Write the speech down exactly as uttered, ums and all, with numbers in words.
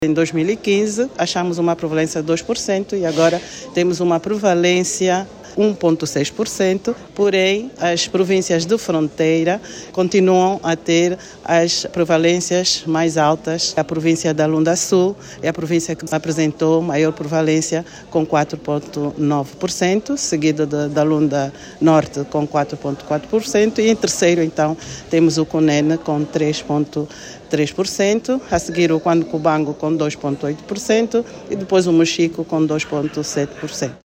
Em dois mil e quinze, achamos uma prevalência de dois por cento e agora temos uma prevalência um vírgula seis por cento, porém as províncias de fronteira continuam a ter as prevalências mais altas. A província da Lunda Sul é a província que apresentou maior prevalência com quatro vírgula nove por cento, seguido de, da Lunda Norte com quatro vírgula quatro por cento e em terceiro então temos o Cunene com três vírgula três por cento, a seguir o Cubango com dois vírgula oito por cento e depois o Mochico com dois vírgula sete por cento.